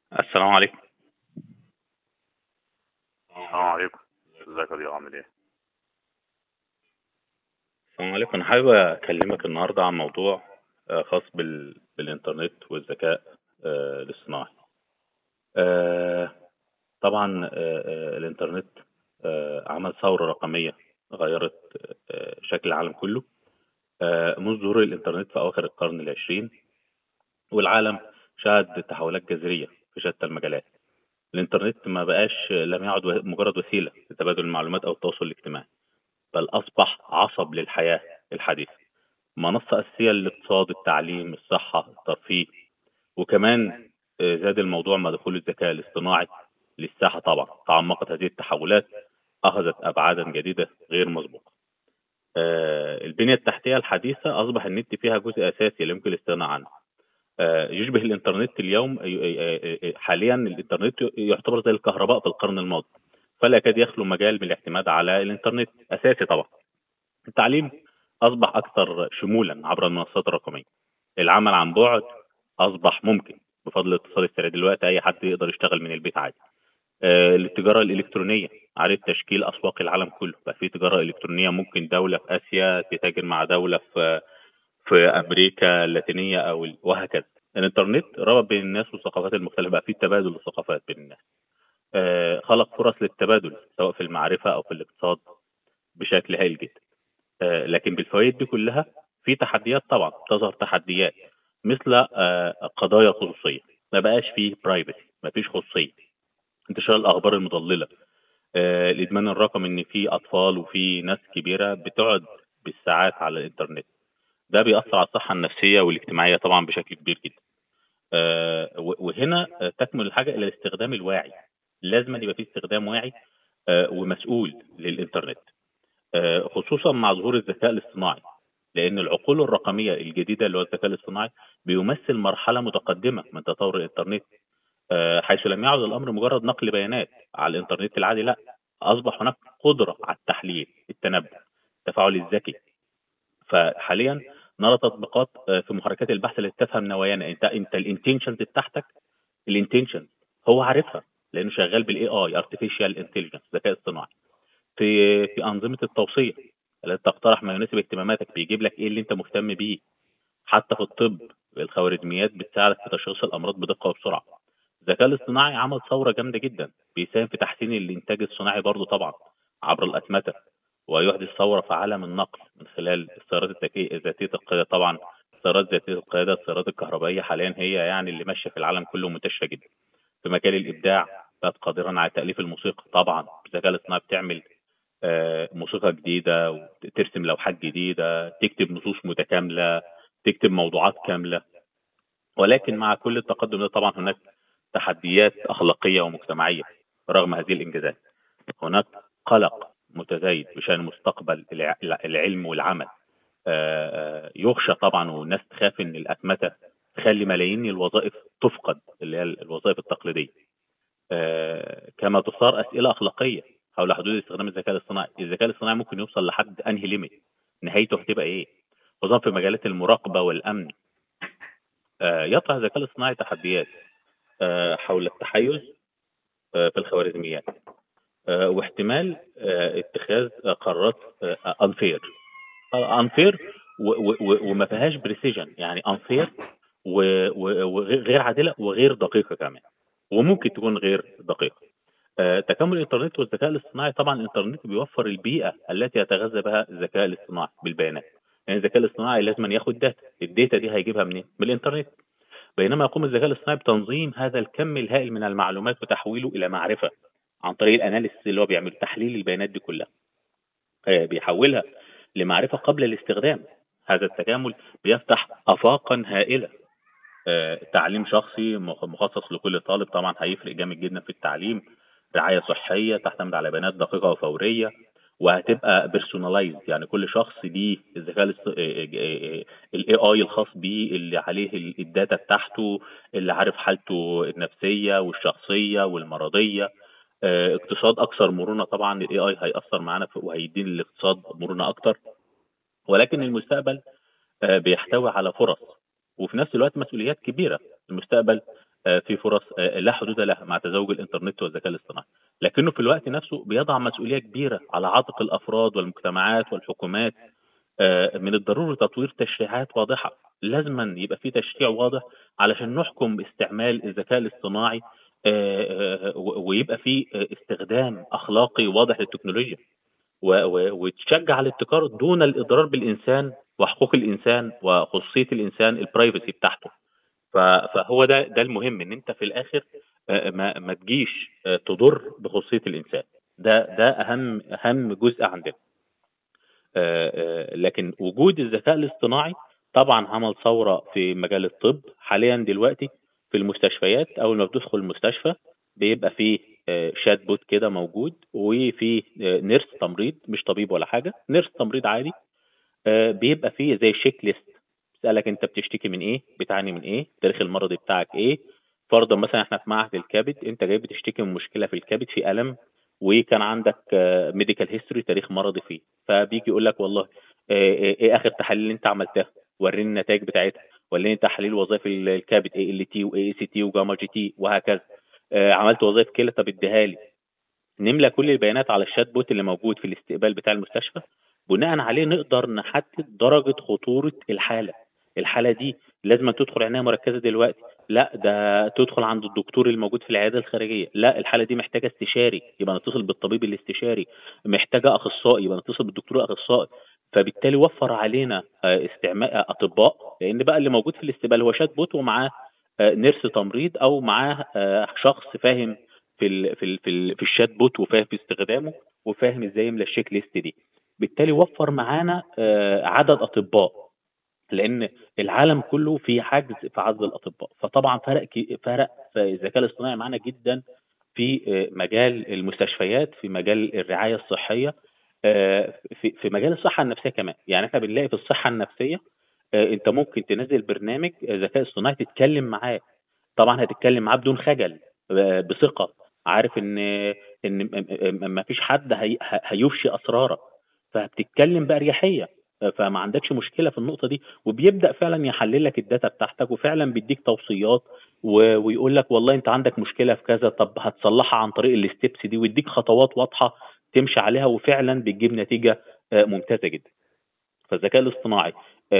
السلام عليكم. السلام عليكم. ازيك يا ضياء، عامل ايه؟ السلام عليكم، أنا حابب أكلمك النهاردة عن موضوع خاص بالإنترنت والذكاء الاصطناعي. آه، طبعا الإنترنت عمل ثورة رقمية غيرت شكل العالم كله منذ ظهور الإنترنت في أواخر القرن العشرين، والعالم شهد تحولات جذرية في شتى المجالات. الإنترنت ما بقاش لم يعد مجرد وسيلة لتبادل المعلومات أو التواصل الاجتماعي، بل أصبح عصب للحياة الحديثة، منصة أساسية للاقتصاد، التعليم، الصحة، الترفيه. وكمان زاد الموضوع مع دخول الذكاء الاصطناعي للساحة. طبعا تعمقت هذه التحولات، أخذت أبعادا جديدة غير مسبوقة. البنية التحتية الحديثة أصبح النت فيها جزء أساسي لا يمكن الاستغناء عنه. يشبه الإنترنت اليوم. حاليا الإنترنت يعتبر زي الكهرباء في القرن الماضي، فلا يكاد يخلو مجال من الاعتماد على الإنترنت أساسي. طبعا التعليم أصبح أكثر شمولا عبر المنصات الرقمية. العمل عن بعد أصبح ممكن بفضل الاتصال السريع. دلوقتي أي حد يقدر يشتغل من البيت عادي. التجارة الإلكترونية عادت تشكيل أسواق العالم كله. بقى في تجارة إلكترونية، ممكن دولة في آسيا تتاجر مع دولة في أمريكا اللاتينية وهكذا. الإنترنت ربط بين الناس والثقافات المختلفة، بقى في تبادل الثقافات بين الناس. خلق فرص للتبادل سواء في المعرفة أو في الاقتصاد بشكل هائل جدا. لكن بالفوائد دي كلها في تحديات. طبعا تظهر تحديات مثل قضايا الخصوصيه. ما بقاش فيه برايفسي، ما فيش خصوصيه. انتشار الاخبار المضلله، الادمان الرقمي، ان في اطفال وفي ناس كبيره بتقعد بالساعات على الانترنت. ده بيأثر على الصحه النفسيه والاجتماعيه طبعا بشكل كبير جدا. وهنا تكمن الحاجه الى الاستخدام الواعي. لازم يبقى في استخدام واعي ومسؤول للانترنت، خصوصا مع ظهور الذكاء الاصطناعي. لان العقول الرقميه الجديده اللي هو الذكاء الاصطناعي بيمثل مرحله متقدمه من تطور الانترنت، حيث لم يعد الامر مجرد نقل بيانات على الانترنت العادي. لا، اصبح هناك قدره على التحليل، التنبؤ، التفاعل الذكي. فحاليا نرى تطبيقات في محركات البحث اللي تفهم نوايانا. انت الانتنشنز بتاعتك، الانتنشن هو عارفها، لانه شغال بالاي اي، ارتفيشال انتليجنس، ذكاء اصطناعي. في انظمه التوصيه اللي تقترح ما يناسب اهتماماتك، بيجيب لك ايه اللي انت مهتم بيه. حتى في الطب الخوارزميات بتساعدك في تشخيص الامراض بدقه وبسرعه. الذكاء الاصطناعي عمل ثوره جامده جدا، بيساهم في تحسين الانتاج الصناعي برضه طبعا عبر الاتمته، ويحدث ثوره في عالم النقل من خلال السيارات ذاتيه القياده. طبعا السيارات ذاتيه القياده، السيارات الكهربائيه حاليا هي يعني اللي ماشيه في العالم كله، منتشره جدا. في مجال الابداع، بقت قادرا على تاليف الموسيقى. طبعا الذكاء الاصطناعي بتعمل موسيقى جديدة، وترسم لوحات جديدة، تكتب نصوص متكاملة، تكتب موضوعات كاملة. ولكن مع كل التقدم ده طبعا هناك تحديات أخلاقية ومجتمعية. رغم هذه الإنجازات هناك قلق متزايد بشأن مستقبل العلم والعمل. يخشى طبعا، والناس تخاف ان الأتمتة تخلي ملايين الوظائف تفقد، اللي هي الوظائف التقليدية. كما تثار اسئله اخلاقيه حول حدود استخدام الذكاء الاصطناعي. الذكاء الاصطناعي ممكن يوصل لحد انهي ليميت، نهايته هتبقى ايه، خصوصا في مجالات المراقبه والامن. يطرح الذكاء الاصطناعي تحديات حول التحيز في الخوارزميات، واحتمال اتخاذ قرارات انفير، انفير وما فيهاش بريسيجن، يعني انفير وغير عادله وغير دقيقه كمان، وممكن تكون غير دقيقه. تكامل الانترنت والذكاء الاصطناعي. طبعا الانترنت بيوفر البيئه التي يتغذى بها الذكاء الاصطناعي بالبيانات. يعني الذكاء الاصطناعي لازم أن ياخد داتا، الداتا دي هيجيبها منين؟ من الانترنت. بينما يقوم الذكاء الاصطناعي بتنظيم هذا الكم الهائل من المعلومات وتحويله الى معرفه عن طريق الاناليسيس اللي هو بيعمل تحليل البيانات دي كلها، بيحولها لمعرفه قبل الاستخدام. هذا التكامل بيفتح افاقا هائله. تعليم شخصي مخصص لكل طالب طبعا هيفرق جامد جدا في التعليم. رعاية صحية تعتمد على بيانات دقيقة وفورية، وهتبقى بيرسونلايز، يعني كل شخص ليه الذكاء الاي اي الخاص بيه، اللي عليه الداتا بتاعته، اللي عارف حالته النفسية والشخصية والمرضية. اقتصاد اكثر مرونة. طبعا الاي اي هيأثر معانا وهيدينا الاقتصاد مرونة اكتر. ولكن المستقبل بيحتوي على فرص وفي نفس الوقت مسؤوليات كبيرة. المستقبل في فرص لا حدود لها مع تزاوج الانترنت والذكاء الاصطناعي، لكنه في الوقت نفسه بيضع مسؤوليه كبيره على عاتق الافراد والمجتمعات والحكومات. من الضروري تطوير تشريعات واضحه، لازما يبقى في تشريع واضح علشان نحكم استعمال الذكاء الاصطناعي، ويبقى في استخدام اخلاقي واضح للتكنولوجيا، وتشجع الابتكار دون الاضرار بالانسان وحقوق الانسان وخصوصيه الانسان البرايفسي بتاعته. فهو ده المهم، ان انت في الاخر ما تجيش تضر بخصوصيه الانسان. ده اهم جزء عندنا. لكن وجود الذكاء الاصطناعي طبعا عمل ثوره في مجال الطب حاليا دلوقتي. في المستشفيات اول ما بتدخل المستشفى بيبقى فيه شات بوت كده موجود، وفي نيرس تمريض، مش طبيب ولا حاجه، نيرس تمريض عادي. بيبقى فيه زي شيك ليست، بيسألك انت بتشتكي من ايه، بتعاني من ايه، التاريخ المرضي بتاعك ايه. فرضا مثلا احنا في معهد الكبد، انت جاي بتشتكي من مشكله في الكبد، في الم، وكان عندك ميديكال هيستوري، تاريخ مرضي فيه. فبيجي يقول لك والله ايه اخر تحاليل اللي انت عملتها، وريني النتائج بتاعتها، وريني تحاليل وظائف الكبد، اي ال تي واي سي تي وجاما جي تي وهكذا. عملت وظائف كلى، طب اديها لي. نملى كل البيانات على الشات بوت اللي موجود في الاستقبال بتاع المستشفى، بناء عليه نقدر نحدد درجة خطورة الحالة دي لازم تدخل عناية مركزة دلوقتي، لا ده تدخل عند الدكتور الموجود في العيادة الخارجية، لا الحالة دي محتاجة استشاري يبقى نتصل بالطبيب الاستشاري، محتاجة أخصائي يبقى نتصل بالدكتور الأخصائي. فبالتالي وفر علينا استعمال أطباء، لأن بقى اللي موجود في الاستقبال هو شات بوت ومعاه نيرس تمريض، أو معاه شخص فاهم في الشات بوت، وفاهم في استخدامه، وفاهم ازاي يملى الشيك ليست دي. بالتالي وفر معانا عدد اطباء، لان العالم كله في حجز في عدد الاطباء. فطبعا فرق في الذكاء الاصطناعي معانا جدا في مجال المستشفيات، في مجال الرعايه الصحيه، في مجال الصحه النفسيه كمان. يعني احنا بنلاقي في الصحه النفسيه انت ممكن تنزل برنامج ذكاء اصطناعي تتكلم معاه. طبعا هتتكلم معاه بدون خجل، بثقه، عارف ان ما فيش حد هيفشي اسرارك، فبتتكلم باريحيه. فما عندكش مشكله في النقطه دي، وبيبدا فعلا يحلل لك الداتا بتاعتك، وفعلا بيديك توصيات، ويقول لك والله انت عندك مشكله في كذا، طب هتصلحها عن طريق الستبس دي، ويديك خطوات واضحه تمشي عليها، وفعلا بتجيب نتيجه ممتازه جدا. فالذكاء الاصطناعي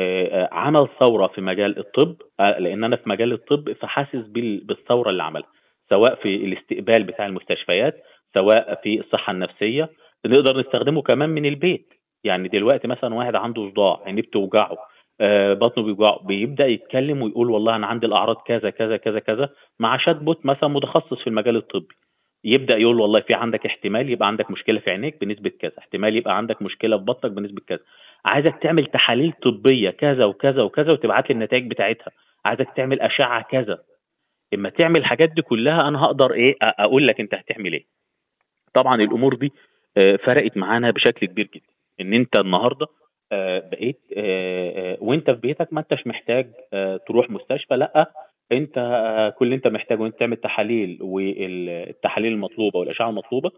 عمل ثوره في مجال الطب، لان انا في مجال الطب فحاسس بالثوره اللي عملها، سواء في الاستقبال بتاع المستشفيات، سواء في الصحه النفسيه. نقدر نستخدمه كمان من البيت. يعني دلوقتي مثلا واحد عنده صداع، عينيه بتوجعه، بطنه بيوجعه، بيبدا يتكلم ويقول والله انا عندي الاعراض كذا كذا كذا كذا، مع شات بوت مثلا متخصص في المجال الطبي. يبدا يقول والله في عندك احتمال يبقى عندك مشكله في عينيك بنسبه كذا، احتمال يبقى عندك مشكله في بطنك بنسبه كذا، عايزك تعمل تحاليل طبيه كذا وكذا وكذا وتبعت لي النتائج بتاعتها، عايزك تعمل اشعه كذا. اما تعمل الحاجات دي كلها انا هقدر ايه اقول لك انت هتعمل ايه. طبعا الامور دي فرقت معانا بشكل كبير جدا. ان انت النهارده بقيت وانت في بيتك ما انتش محتاج تروح مستشفى، لا انت كل اللي انت محتاجه انت تعمل تحاليل، والتحاليل المطلوبه والاشعه المطلوبه،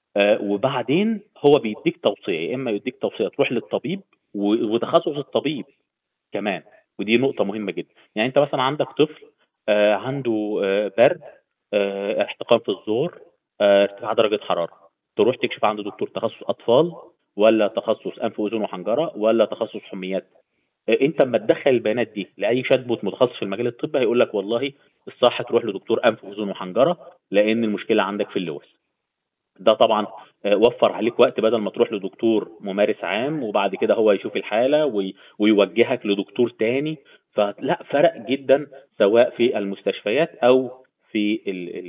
وبعدين هو بيديك توصيه، يا اما يديك توصيه تروح للطبيب وتخصص الطبيب كمان. ودي نقطه مهمه جدا. يعني انت مثلا عندك طفل عنده برد، احتقان في الزور، ارتفاع درجه حراره، تروح تكشف عند دكتور تخصص اطفال، ولا تخصص انف واذن وحنجره، ولا تخصص حميات. انت اما تدخل البيانات دي لاي شات بوت متخصص في المجال الطبي هيقول لك والله الصح تروح لدكتور انف واذن وحنجره، لان المشكله عندك في اللوز. ده طبعا وفر عليك وقت، بدل ما تروح لدكتور ممارس عام وبعد كده هو يشوف الحالة ويوجهك لدكتور تاني. فلا فرق جدا، سواء في المستشفيات او في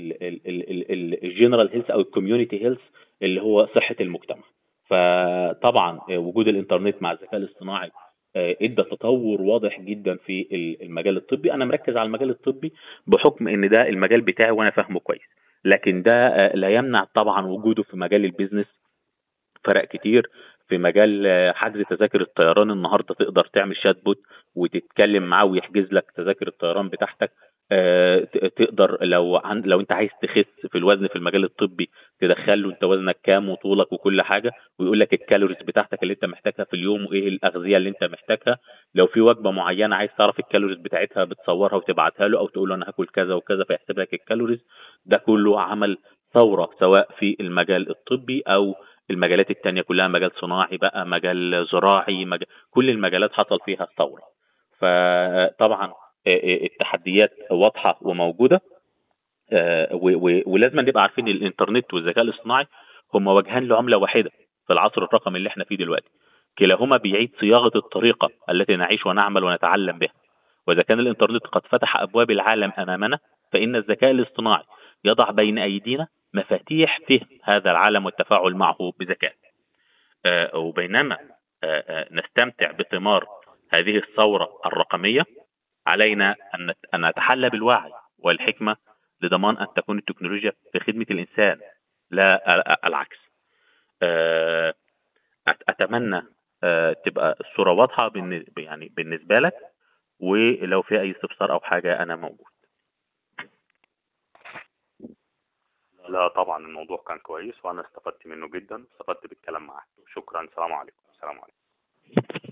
الجنرال هيلث او الكوميونتي هيلث اللي هو صحة المجتمع. فطبعا وجود الانترنت مع الذكاء الاصطناعي ادى تطور واضح جدا في المجال الطبي. انا مركز على المجال الطبي بحكم ان ده المجال بتاعي وانا فاهمه كويس، لكن ده لا يمنع طبعا وجوده في مجال البيزنس. فرق كتير في مجال حجز تذاكر الطيران، النهارده تقدر تعمل شات بوت وتتكلم معاه ويحجز لك تذاكر الطيران بتاعتك تقدر لو انت عايز تخس في الوزن في المجال الطبي، تدخله انت وزنك كام وطولك وكل حاجه، ويقول لك الكالوريز بتاعتك اللي انت محتاجها في اليوم وايه الاغذيه اللي انت محتاجها. لو في وجبه معينه عايز تعرف الكالوريز بتاعتها، بتصورها وتبعتها له، او تقول له انا هاكل كذا وكذا فيحسب لك الكالوريز. ده كله عمل ثوره، سواء في المجال الطبي او المجالات التانية كلها، مجال صناعي بقى، مجال زراعي، كل المجالات حصل فيها ثوره. فطبعا التحديات واضحه وموجوده. ولازم نبقى عارفين الانترنت والذكاء الاصطناعي هما وجهان لعمله واحده في العصر الرقمي اللي احنا فيه دلوقتي. كلاهما بيعيد صياغه الطريقه التي نعيش ونعمل ونتعلم بها. واذا كان الانترنت قد فتح ابواب العالم امامنا، فان الذكاء الاصطناعي يضع بين ايدينا مفاتيح فهم هذا العالم والتفاعل معه بذكاء. وبينما نستمتع بثمار هذه الثورة الرقمية، علينا أن نتحلى بالوعي والحكمة لضمان أن تكون التكنولوجيا في خدمة الإنسان، لا العكس. آه، أتمنى تبقى الصورة واضحة يعني بالنسبة لك، ولو في أي استفسار أو حاجة أنا موجود. لا طبعا الموضوع كان كويس، وانا استفدت منه جدا، استفدت بالكلام معاك. شكرا، سلام عليكم. سلام عليكم.